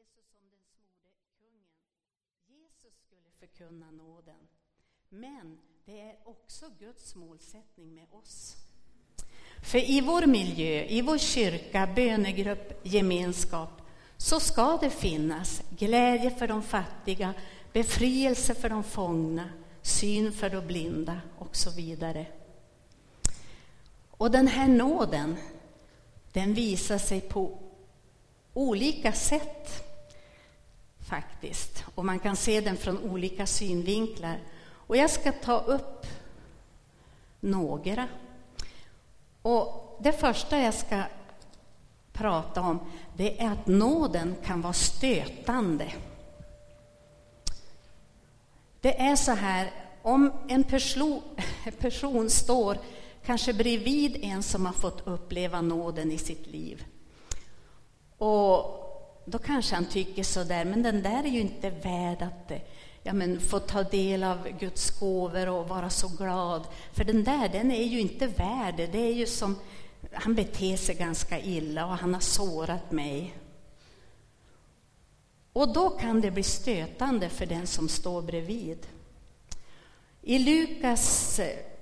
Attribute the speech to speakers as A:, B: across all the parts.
A: Jesus som den smorde kungen. Jesus skulle förkunna nåden. Men det är också Guds målsättning med oss. För i vår miljö, i vår kyrka, bönegrupp, gemenskap, så ska det finnas glädje för de fattiga, befrielse för de fångna, syn för de blinda och så vidare. Och den här nåden, den visar sig på olika sätt faktiskt. Och man kan se den från olika synvinklar. Och jag ska ta upp några. Och det första jag ska prata om, det är att nåden kan vara stötande. Det är så här, om en person står kanske bredvid en som har fått uppleva nåden i sitt liv. Och då kanske han tycker så där, men den där är ju inte värd att få ta del av Guds gåvor och vara så glad. För den är ju inte värd det. Det är ju som, han beter sig ganska illa och han har sårat mig. Och då kan det bli stötande för den som står bredvid. I Lukas,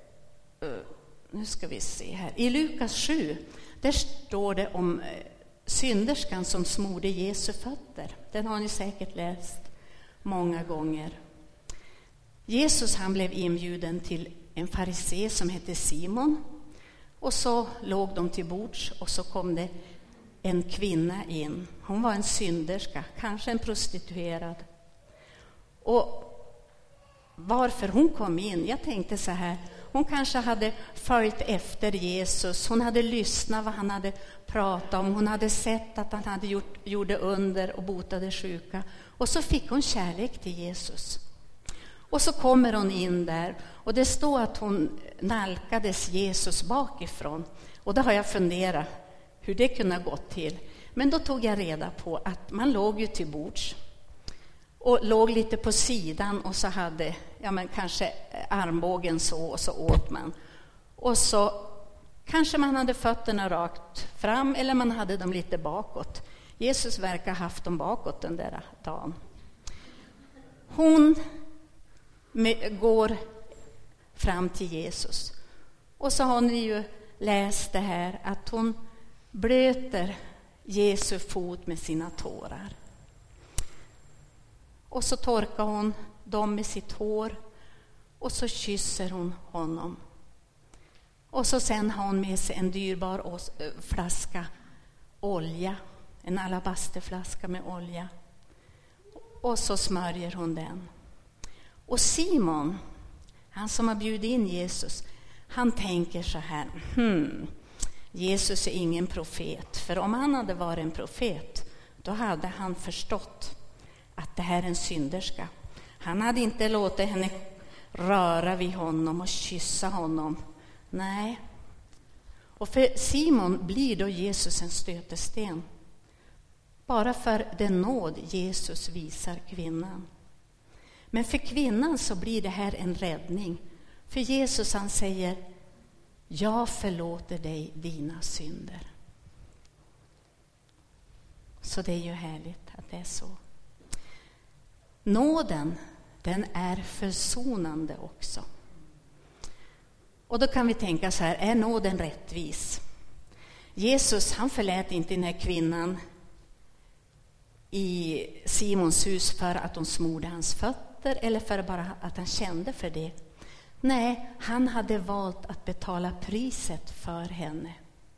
A: i Lukas 7, där står det om synderskan som smorde Jesu fötter. Den har ni säkert läst många gånger. Jesus, han blev inbjuden till en farisé som hette Simon. Och så låg de till bords och så kom det en kvinna in. Hon var en synderska, kanske en prostituerad. Och varför hon kom in, jag tänkte så här, hon kanske hade följt efter Jesus. Hon hade lyssnat vad han hade pratat om. Hon hade sett att han hade gjorde under och botade sjuka. Och så fick hon kärlek till Jesus. Och så kommer hon in där. Och det står att hon nalkades Jesus bakifrån. Och då har jag funderat hur det kunde gå till. Men då tog jag reda på att man låg ju till bords. Och låg lite på sidan och så hade kanske armbågen så och så åt man. Och så kanske man hade fötterna rakt fram eller man hade dem lite bakåt. Jesus verkar ha haft dem bakåt den där dagen. Hon går fram till Jesus. Och så har ni ju läst det här att hon blöter Jesu fot med sina tårar. Och så torkar hon dem med sitt hår. Och så kysser hon honom. Och så sen har hon med sig en dyrbar flaska olja. En alabasterflaska med olja. Och så smörjer hon den. Och Simon, han som har bjudit in Jesus, han tänker så här. Jesus är ingen profet. För om han hade varit en profet, då hade han förstått att det här är en synderska. Han hade inte låtit henne röra vid honom och kyssa honom. Nej. Och för Simon blir då Jesus en stötesten. Bara för den nåd Jesus visar kvinnan. Men för kvinnan så blir det här en räddning. För Jesus, han säger: jag förlåter dig dina synder. Så det är ju härligt att det är så. Nåden, den är försonande också. Och då kan vi tänka så här, är nåden rättvis? Jesus, han förlät inte den här kvinnan i Simons hus för att hon smorde hans fötter eller för bara att han kände för det. Nej, han hade valt att betala priset för henne.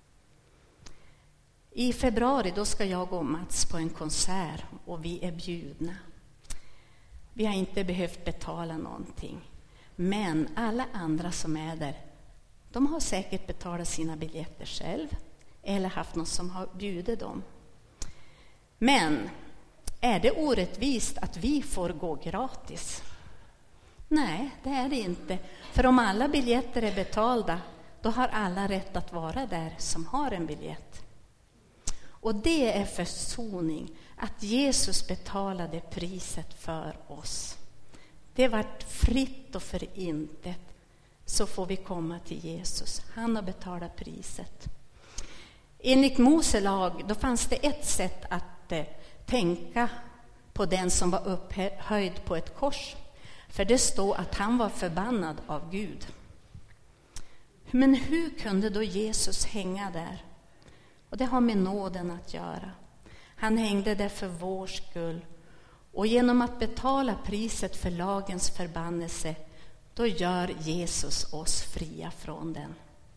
A: I februari då ska jag och Mats på en konsert och vi är bjudna. Vi har inte behövt betala någonting. Men alla andra som är där, de har säkert betalat sina biljetter själv eller haft någon som har bjudit dem. Men är det orättvist att vi får gå gratis? Nej, det är det inte. För om alla biljetter är betalda, då har alla rätt att vara där som har en biljett. Och det är försoning, att Jesus betalade priset för oss. Det vart fritt och för intet, så får vi komma till Jesus. Han har betalat priset. Enligt Mose lag, då fanns det ett sätt att att tänka på den som var upphöjd på ett kors. För det står att han var förbannad av Gud. Men hur kunde då Jesus hänga där? Och det har med nåden att göra. Han hängde där för vår skull. Och genom att betala priset för lagens förbannelse, då gör Jesus oss fria från den.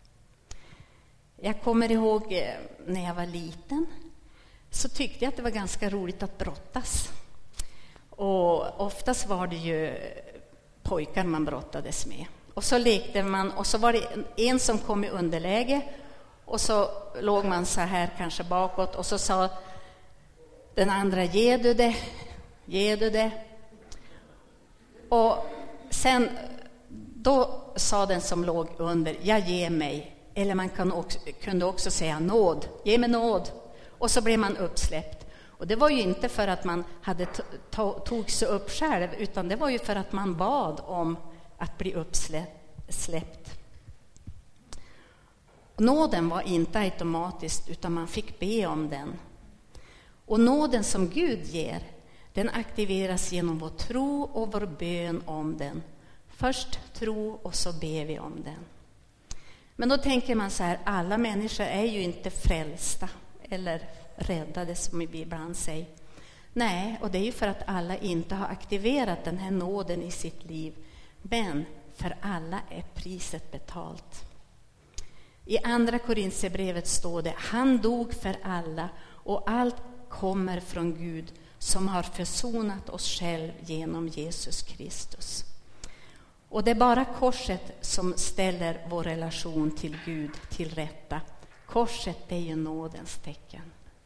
A: Jag kommer ihåg när jag var liten, så tyckte jag att det var ganska roligt att brottas. Och oftast var det ju pojkar man brottades med. Och så lekte man, och så var det en som kom i underläge, och så låg man så här kanske bakåt, och så sa den andra, ge du det. Och sen då sa den som låg under, jag ger mig. Eller man kunde också säga nåd, ge mig nåd. Och så blev man uppsläppt. Och det var ju inte för att man tog sig upp själv, utan det var ju för att man bad om att bli uppsläppt. Nåden var inte automatiskt, utan man fick be om den. Och nåden som Gud ger, den aktiveras genom vår tro och vår bön om den. Först tro och så ber vi om den. Men då tänker man så här, alla människor är ju inte frälsta eller räddade som vi ibland säger. Nej, och det är ju för att alla inte har aktiverat den här nåden i sitt liv. Men för alla är priset betalt. I andra Korinthierbrevet står det, han dog för alla och allt kommer från Gud som har försonat oss själv genom Jesus Kristus. Och det är bara korset som ställer vår relation till Gud till rätta. Korset är ju nådens tecken.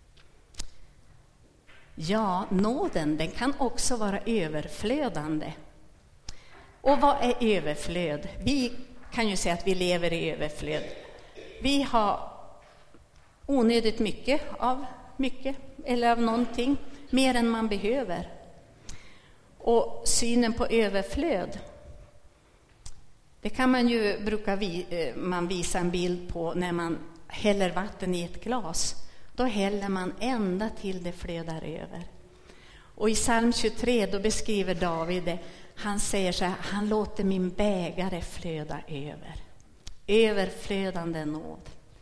A: Ja, nåden, den kan också vara överflödande. Och vad är överflöd? Vi kan ju säga att vi lever i överflöd. Vi har onödigt mycket eller av någonting, mer än man behöver. Och synen på överflöd, det kan man ju man visa en bild på när man häller vatten i ett glas. Då häller man ända till det flödar över. Och i psalm 23 då beskriver David det. Han säger så här, han låter min bägare flöda över. Överflödande nåd.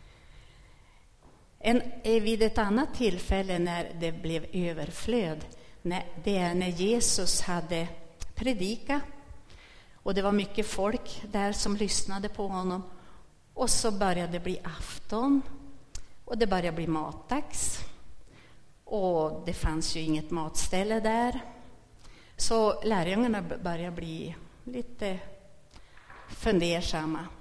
A: Vid ett annat tillfälle när det blev överflöd, det är när Jesus hade predikat. Och det var mycket folk där som lyssnade på honom. Och så började det bli afton. Och det började bli matdags. Och det fanns ju inget matställe där. Så lärjungarna började bli lite fundersamma.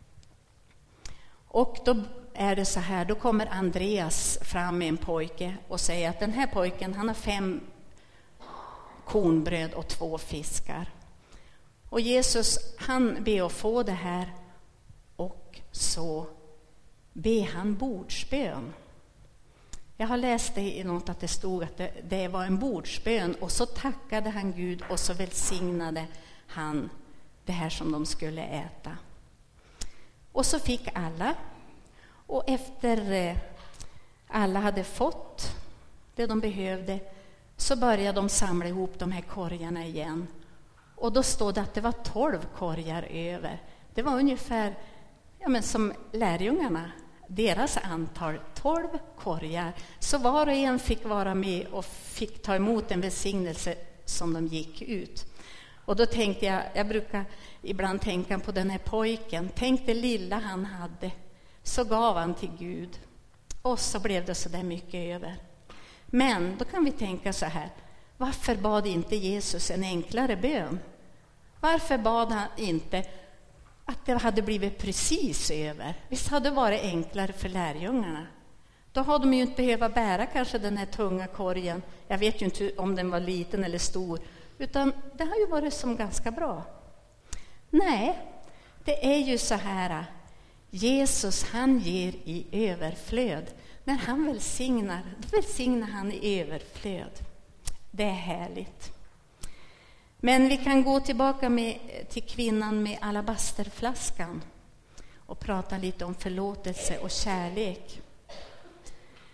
A: Och då är det så här, då kommer Andreas fram med en pojke och säger att den här pojken, han har 5 kornbröd och 2 fiskar. Och Jesus, han ber att få det här, och så ber han bordsbön. Jag har läst det i något att det stod att det var en bordsbön, och så tackade han Gud och så välsignade han det här som de skulle äta. Och så fick alla, och efter alla hade fått det de behövde, så började de samla ihop de här korgarna igen. Och då stod det att det var 12 korgar över. Det var ungefär som lärjungarna, deras antal, 12 korgar. Så var och en fick vara med och fick ta emot en välsignelse som de gick ut. Och då tänkte jag brukar ibland tänka på den här pojken. Tänk det lilla han hade, så gav han till Gud. Och så blev det så där mycket över. Men då kan vi tänka så här, varför bad inte Jesus en enklare bön? Varför bad han inte att det hade blivit precis över? Visst hade det varit enklare för lärjungarna. Då hade de ju inte behövt bära kanske den här tunga korgen. Jag vet ju inte om den var liten eller stor. Utan det har ju varit som ganska bra. Nej, det är ju så här. Jesus, han ger i överflöd. När han välsignar han i överflöd. Det är härligt. Men vi kan gå tillbaka till kvinnan med alabasterflaskan och prata lite om förlåtelse och kärlek.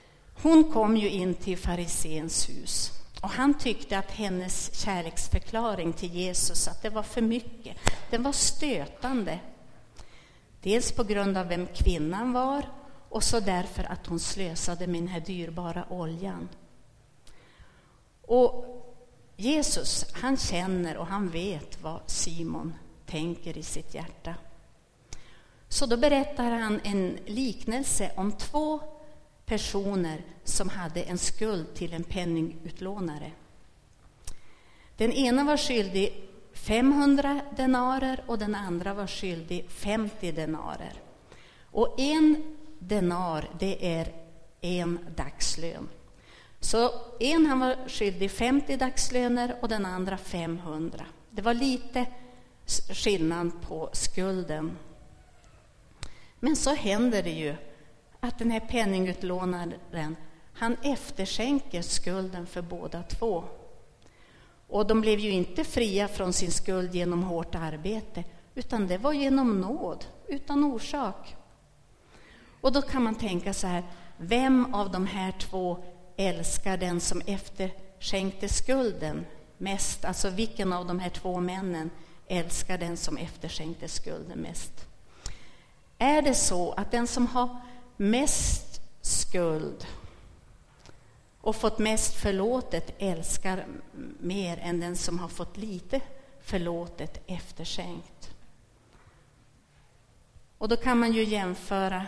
A: Hon kom ju in till fariséns hus och han tyckte att hennes kärleksförklaring till Jesus, att det var för mycket. Den var stötande. Dels på grund av vem kvinnan var och så därför att hon slösade med den här dyrbara oljan. Och Jesus, han känner och han vet vad Simon tänker i sitt hjärta. Så då berättar han en liknelse om 2 personer som hade en skuld till en penningutlånare. Den ena var skyldig 500 denarer och den andra var skyldig 50 denarer. Och 1 denar, det är 1 dagslön. Så en han var skyldig 50 dagslöner och den andra 500. Det var lite skillnad på skulden. Men så händer det ju att den här penningutlånaren, han efterskänker skulden för båda 2. Och de blev ju inte fria från sin skuld genom hårt arbete, utan det var genom nåd, utan orsak. Och då kan man tänka så här, vem av de här 2 älskar den som efterskänkte skulden mest? Alltså vilken av de här 2 männen älskar den som efterskänkte skulden mest? Är det så att den som har mest skuld och fått mest förlåtet älskar mer än den som har fått lite förlåtet efterskänkt? Och då kan man ju jämföra,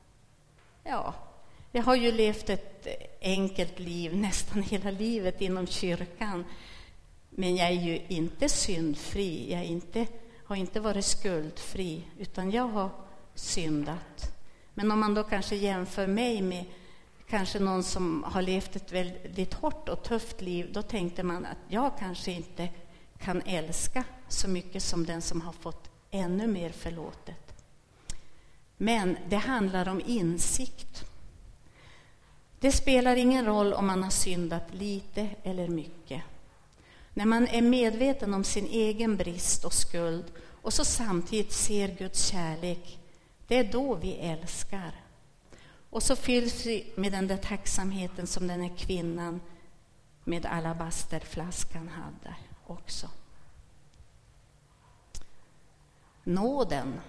A: jag har ju levt ett enkelt liv nästan hela livet inom kyrkan, men jag är ju inte syndfri, har inte varit skuldfri, utan jag har syndat. Men om man då kanske jämför mig med kanske någon som har levt ett väldigt hårt och tufft liv, då tänkte man att jag kanske inte kan älska så mycket som den som har fått ännu mer förlåtet. Men det handlar om insikt. Det spelar ingen roll om man har syndat lite eller mycket. När man är medveten om sin egen brist och skuld och så samtidigt ser Guds kärlek, det är då vi älskar. Och så fylls vi med den där tacksamheten som den här kvinnan med alabasterflaskan hade också. Nåden,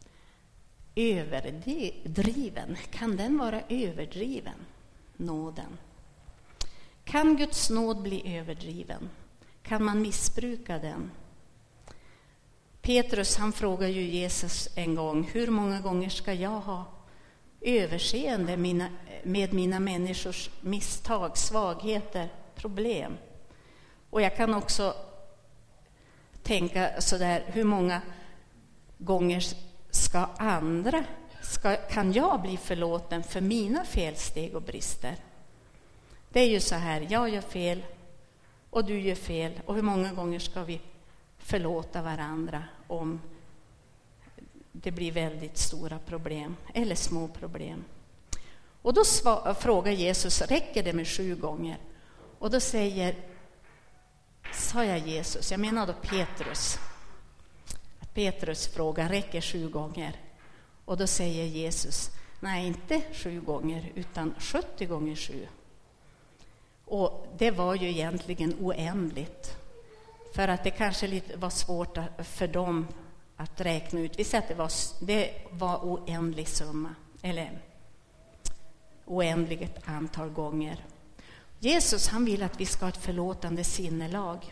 A: överdriven, kan den vara överdriven? Nåden. Kan Guds nåd bli överdriven? Kan man missbruka den? Petrus, han frågar ju Jesus en gång, hur många gånger ska jag ha överseende med mina människors misstag, svagheter, problem? Och jag kan också tänka sådär, hur många gånger kan jag bli förlåten för mina felsteg och brister? Det är ju så här, jag gör fel och du gör fel, och hur många gånger ska vi förlåta varandra om det blir väldigt stora problem eller små problem? Och då frågar Jesus, räcker det med 7 gånger? Och då sa jag Jesus, jag menar då Petrus frågar, räcker 7 gånger? Och då säger Jesus, nej, inte 7 gånger utan 70 gånger 7. Och det var ju egentligen oändligt. För att det kanske var svårt för dem att räkna ut. Vi säger att det var oändlig summa. Eller oändligt antal gånger. Jesus, han vill att vi ska ha ett förlåtande sinnelag.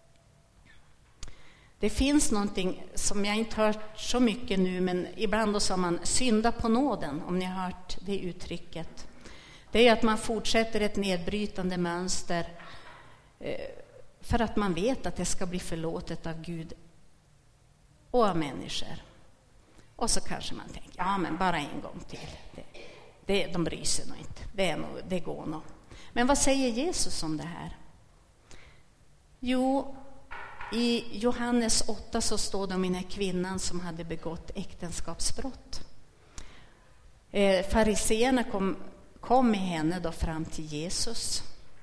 A: Det finns någonting som jag inte hört så mycket nu, men ibland då sa man synda på nåden, om ni har hört det uttrycket. Det är att man fortsätter ett nedbrytande mönster för att man vet att det ska bli förlåtet av Gud och av människor. Och så kanske man tänker, ja men bara en gång till. De bryr sig nog inte. Det går nog. Men vad säger Jesus om det här? Jo, i Johannes 8 så står det om den här kvinnan som hade begått äktenskapsbrott. Fariséerna kom med henne då fram till Jesus.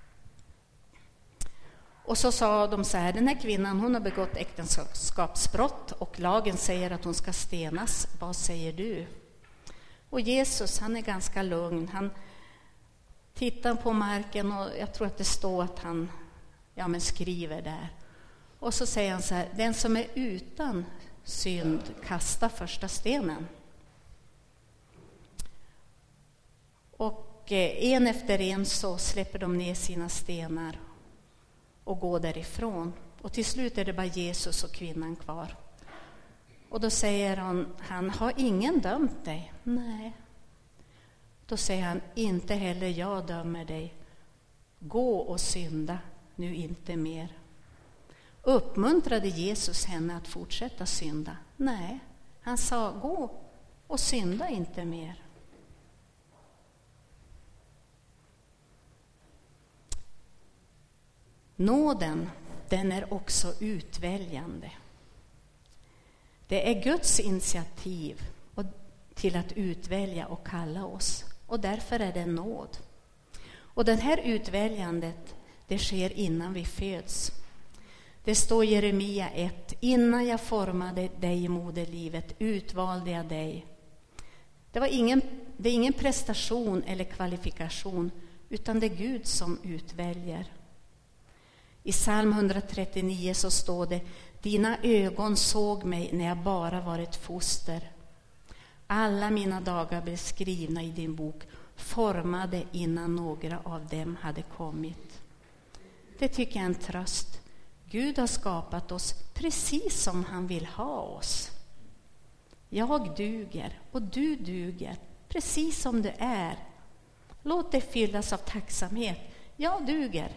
A: Och så sa de så här, den här kvinnan, hon har begått äktenskapsbrott och lagen säger att hon ska stenas. Vad säger du? Och Jesus, han är ganska lugn. Han tittar på marken och jag tror att det står att han skriver där. Och så säger han så här: den som är utan synd kastar första stenen. Och en efter en så släpper de ner sina stenar och går därifrån. Och till slut är det bara Jesus och kvinnan kvar. Och då säger han, har ingen dömt dig? Nej. Då säger han, inte heller jag dömer dig. Gå och synda nu inte mer. Uppmuntrade Jesus henne att fortsätta synda? Nej, han sa, gå och synda inte mer. Nåden, den är också utväljande. Det är Guds initiativ till att utvälja och kalla oss. Och därför är det nåd. Och det här utväljandet, det sker innan vi föds. Det står i Jeremia 1. Innan jag formade dig i moderlivet utvalde jag dig. Det är ingen prestation eller kvalifikation, utan det är Gud som utväljer. I psalm 139 så står det: dina ögon såg mig när jag bara var ett foster. Alla mina dagar blev skrivna i din bok, formade innan några av dem hade kommit. Det tycker jag är en tröst. Gud har skapat oss precis som han vill ha oss. Jag duger och du duger, precis som du är. Låt det fyllas av tacksamhet. Jag duger.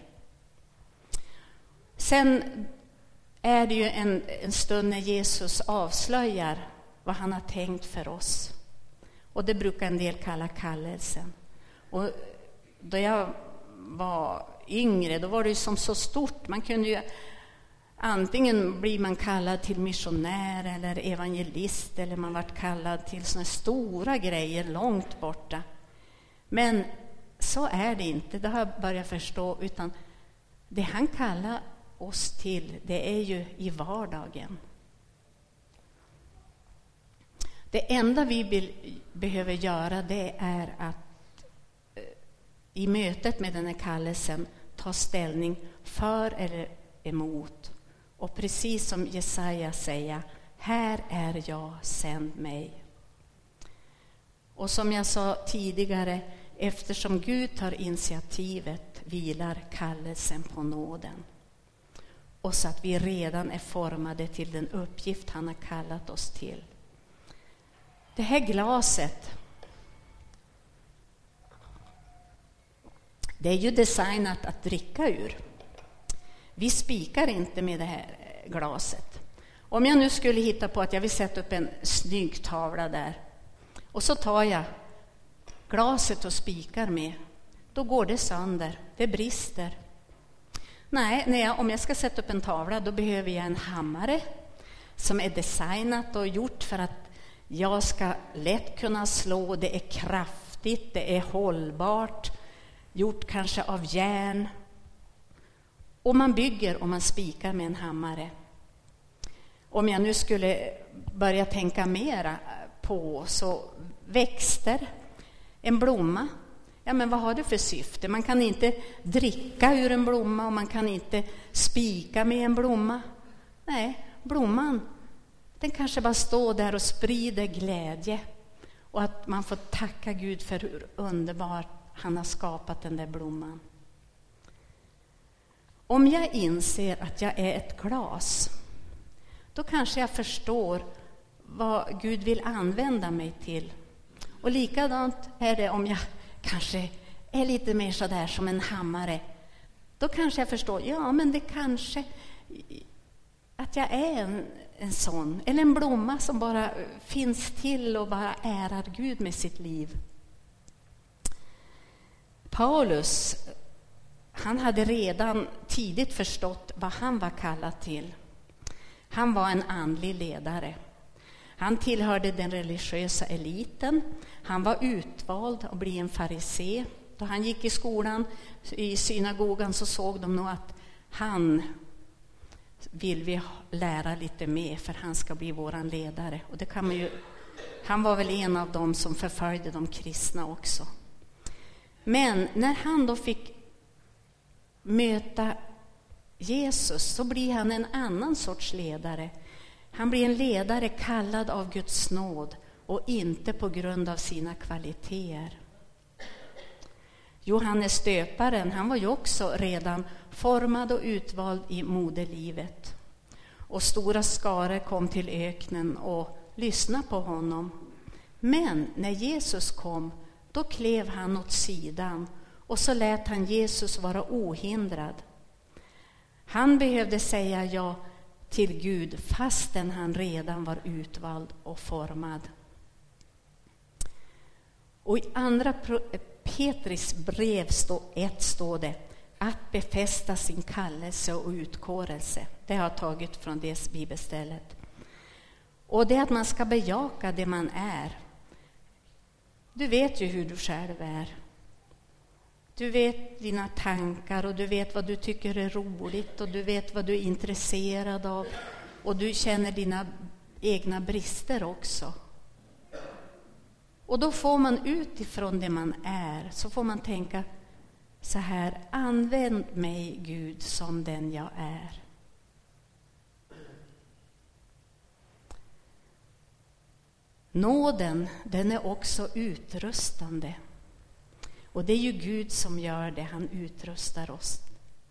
A: Sen är det ju en stund när Jesus avslöjar vad han har tänkt för oss. Och det brukar en del kalla kallelsen. Och då jag var yngre, då var det ju som så stort. Man kunde ju antingen bli man kallad till missionär eller evangelist, eller man varit kallad till såna stora grejer långt borta. Men så är det inte, det har jag börjat förstå, utan det han kallar oss till, det är ju i vardagen. Det enda vi behöver göra, det är att i mötet med den här kallelsen ta ställning för eller emot. Och precis som Jesaja säger, här är jag, sänd mig. Och som jag sa tidigare, eftersom Gud tar initiativet vilar kallelsen på nåden. Och så att vi redan är formade till den uppgift han har kallat oss till. Det här glaset, det är ju designat att dricka ur. Vi spikar inte med det här glaset. Om jag nu skulle hitta på att jag vill sätta upp en snygg tavla där, och så tar jag glaset och spikar med, då går det sönder, det brister. Nej, om jag ska sätta upp en tavla, då behöver jag en hammare som är designat och gjort för att jag ska lätt kunna slå. Det är kraftigt, det är hållbart, gjort kanske av järn. Och man bygger och man spikar med en hammare. Om jag nu skulle börja tänka mera på så växter, en blomma. Ja, men vad har det för syfte? Man kan inte dricka ur en blomma och man kan inte spika med en blomma. Nej, blomman, den kanske bara står där och sprider glädje. Och att man får tacka Gud för hur underbart han har skapat den där blomman. Om jag inser att jag är ett glas, då kanske jag förstår vad Gud vill använda mig till. Och likadant är det om jag kanske är lite mer så där som en hammare. Då kanske jag förstår, ja men det kanske att jag är en sån. Eller en blomma som bara finns till och bara ärar Gud med sitt liv. Paulus, han hade redan tidigt förstått vad han var kallad till. Han var en andlig ledare. Han tillhörde den religiösa eliten. Han var utvald att bli en farisé. Då han gick i skolan, i synagogan, så såg de nog att han vill vi lära lite mer för han ska bli våran ledare. Och det kan man ju, han var väl en av dem som förföljde de kristna också. Men när han då fick möta Jesus så blir han en annan sorts ledare. Han blir en ledare kallad av Guds nåd och inte på grund av sina kvaliteter. Johannes döparen, han var ju också redan formad och utvald i moderlivet. Och stora skaror kom till öknen och lyssnade på honom. Men när Jesus kom, då klev han åt sidan och så lät han Jesus vara ohindrad. Han behövde säga ja till Gud fastän han redan var utvald och formad. Och i andra Petris brev står det att befästa sin kallelse och utkårelse. Det har jag tagit från det bibelstället. Och det är att man ska bejaka det man är. Du vet ju hur du själv är. Du vet dina tankar och du vet vad du tycker är roligt och du vet vad du är intresserad av. Och du känner dina egna brister också. Och då får man utifrån det man är, så får man tänka så här: använd mig Gud som den jag är. Nåden, den är också utrustande. Och det är ju Gud som gör det, han utrustar oss.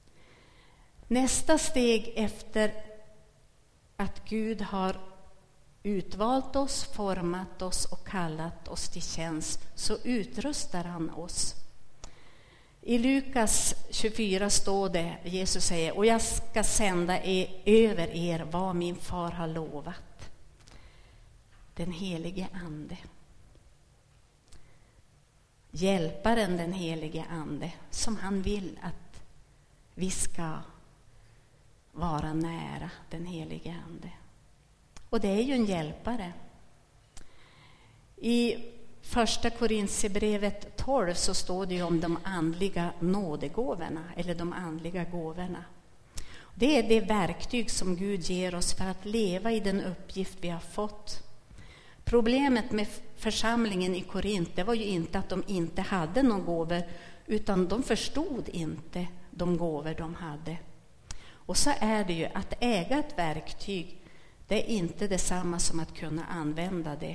A: Nästa steg efter att Gud har utvalt oss, format oss och kallat oss till tjänst, så utrustar han oss. I Lukas 24 står det, Jesus säger: och jag ska sända över er vad min far har lovat. Den helige ande. Hjälparen, den helige ande, som han vill att vi ska vara nära, den helige ande. Och det är ju en hjälpare. I första Korinthierbrevet 12 så står det ju om de andliga nådegåvorna, eller de andliga gåvorna. Det är det verktyg som Gud ger oss för att leva i den uppgift vi har fått. Problemet med församlingen i Korint, det var ju inte att de inte hade några gåvor, utan de förstod inte de gåvor de hade. Och så är det ju att äga ett verktyg, det är inte detsamma som att kunna använda det.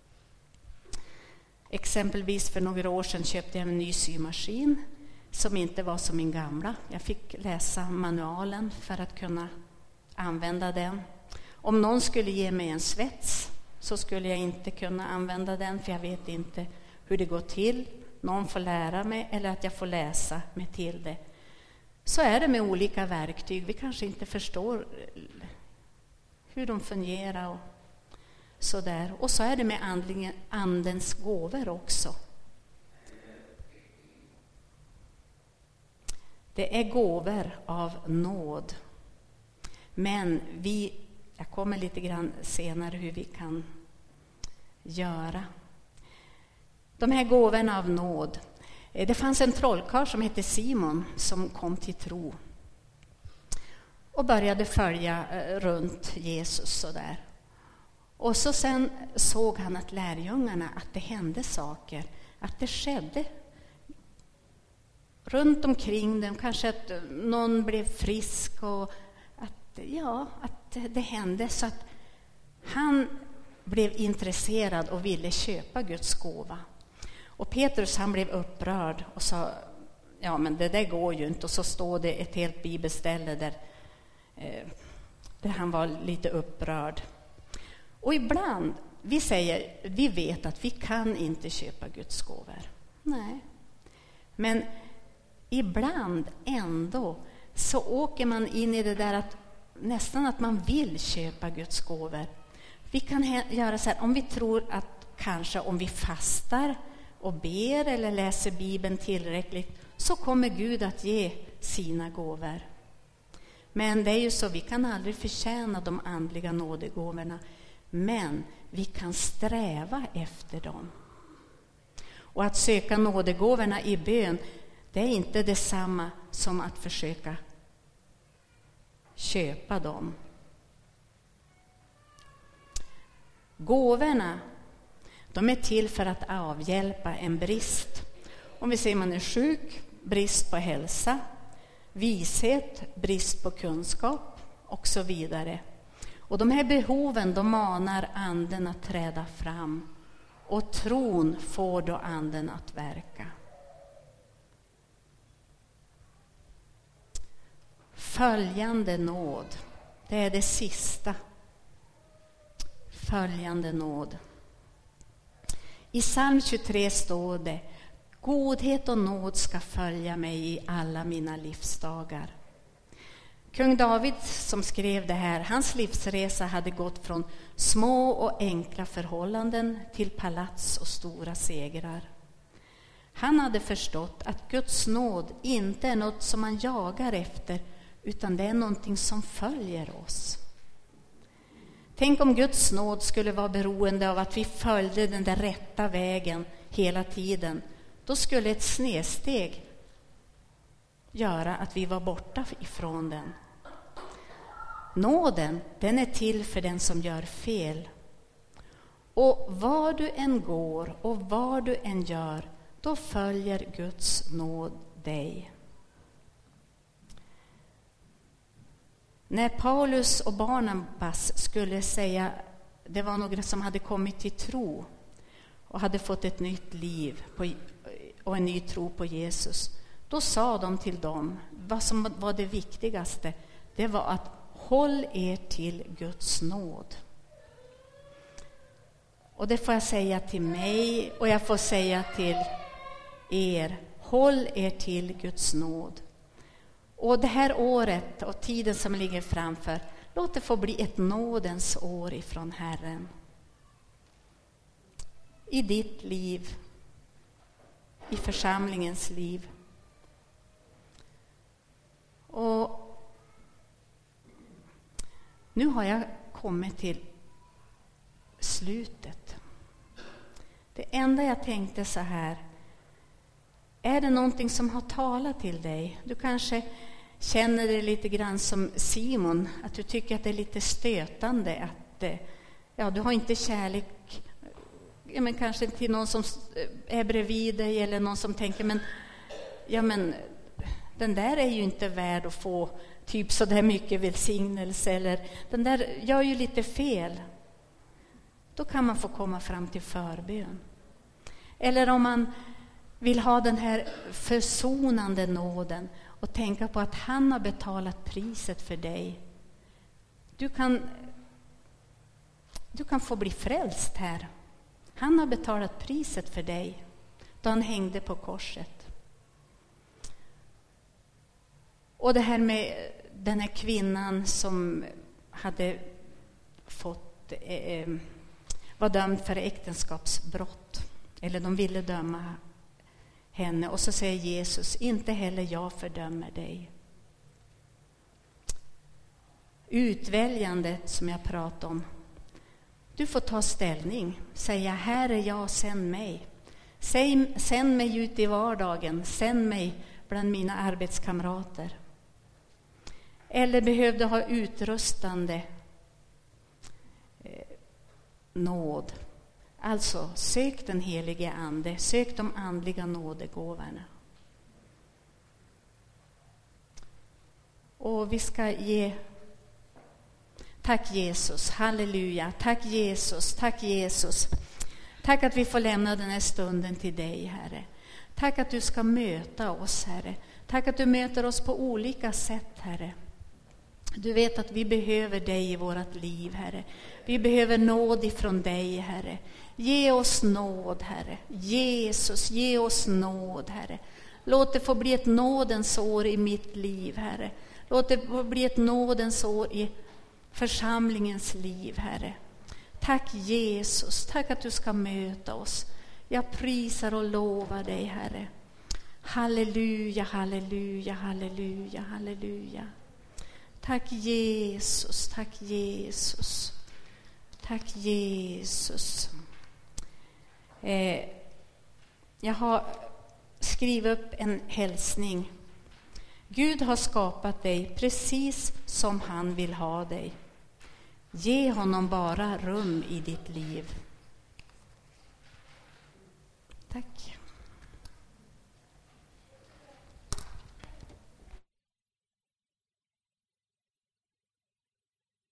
A: Exempelvis för några år sedan köpte jag en ny symaskin som inte var som min gamla. Jag fick läsa manualen för att kunna använda den. Om någon skulle ge mig en svets så skulle jag inte kunna använda den, för jag vet inte hur det går till. Någon får lära mig eller att jag får läsa mig till det. Så är det med olika verktyg. Vi kanske inte förstår hur de fungerar och sådär. Och så är det med andens gåvor också. Det är gåvor av nåd. Men jag kommer lite grann senare hur vi kan göra. De här gåvorna av nåd. Det fanns en trollkarl som hette Simon som kom till tro. Och började följa runt Jesus så där. Och så sen såg han att lärjungarna, att det hände saker. Att det skedde runt omkring dem. Kanske att någon blev frisk och att det hände. Så att han blev intresserad och ville köpa Guds gåva. Och Petrus, han blev upprörd och sa: ja, men det där går ju inte. Och så står det ett helt bibelställe där han var lite upprörd. Och ibland, vi vet att vi kan inte köpa Guds gåvor. Nej. Men ibland ändå så åker man in i det där att nästan att man vill köpa Guds gåvor. Vi kan göra så här, om vi tror att kanske om vi fastar och ber eller läser Bibeln tillräckligt, så kommer Gud att ge sina gåvor. Men det är ju så, vi kan aldrig förtjäna de andliga nådegåvorna, men vi kan sträva efter dem. Och att söka nådegåvorna i bön, det är inte detsamma som att försöka köpa dem. Gåvorna, de är till för att avhjälpa en brist. Om vi säger man är sjuk, brist på hälsa, vishet, brist på kunskap och så vidare. Och de här behoven, de manar anden att träda fram. Och tron får då anden att verka. Följande nåd, det är det sista. Följande nåd. I psalm 23 står det: godhet och nåd ska följa mig i alla mina livsdagar. Kung David som skrev det här, hans livsresa hade gått från små och enkla förhållanden till palats och stora segrar. Han hade förstått att Guds nåd inte är något som man jagar efter, utan det är någonting som följer oss. Tänk om Guds nåd skulle vara beroende av att vi följde den där rätta vägen hela tiden. Då skulle ett snedsteg göra att vi var borta ifrån den. Nåden, den är till för den som gör fel. Och var du än går och vad du än gör, då följer Guds nåd dig. När Paulus och Barnabas skulle säga, det var några som hade kommit till tro och hade fått ett nytt liv och en ny tro på Jesus, då sa de till dem, vad som var det viktigaste, det var att håll er till Guds nåd. Och det får jag säga till mig och jag får säga till er, håll er till Guds nåd. Och det här året och tiden som ligger framför, låt det få bli ett nådens år ifrån Herren. I ditt liv, i församlingens liv. Och nu har jag kommit till slutet. Det enda jag tänkte så här, är det någonting som har talat till dig? Du kanske känner dig lite grann som Simon, att du tycker att det är lite stötande att du har inte kärlek, men kanske till någon som är bredvid dig eller någon som tänker men den där är ju inte värd att få typ så där mycket välsignelse, eller den där gör ju lite fel. Då kan man få komma fram till förbön. Eller om man vill ha den här försonande nåden och tänka på att han har betalat priset för dig. Du kan få bli frälst här. Han har betalat priset för dig då han hängde på korset. Och det här med den här kvinnan som hade var dömd för äktenskapsbrott. Eller de ville döma henne. Och så säger Jesus, inte heller jag fördömer dig. Utväljandet som jag pratade om. Du får ta ställning. Säga, här är jag, sänd mig. Sänd mig ut i vardagen. Sänd mig bland mina arbetskamrater. Eller behövde ha utrustande nåd. Alltså, sök den helige ande. Sök de andliga nådegåvorna. Och vi ska ge tack Jesus, halleluja, tack Jesus, tack Jesus. Tack att vi får lämna den här stunden till dig, Herre. Tack att du ska möta oss, Herre. Tack att du möter oss på olika sätt, Herre. Du vet att vi behöver dig i vårt liv, Herre. Vi behöver nåd ifrån dig, Herre. Ge oss nåd, Herre. Jesus, ge oss nåd, Herre. Låt det få bli ett nådens år i mitt liv, Herre. Låt det få bli ett nådens år i församlingens liv, Herre. Tack Jesus, tack att du ska möta oss. Jag prisar och lovar dig, Herre. Halleluja, halleluja, halleluja, halleluja. Tack Jesus, tack Jesus. Tack Jesus. Jag har skrivit upp en hälsning. Gud har skapat dig precis som han vill ha dig. Ge honom bara rum i ditt liv. Tack.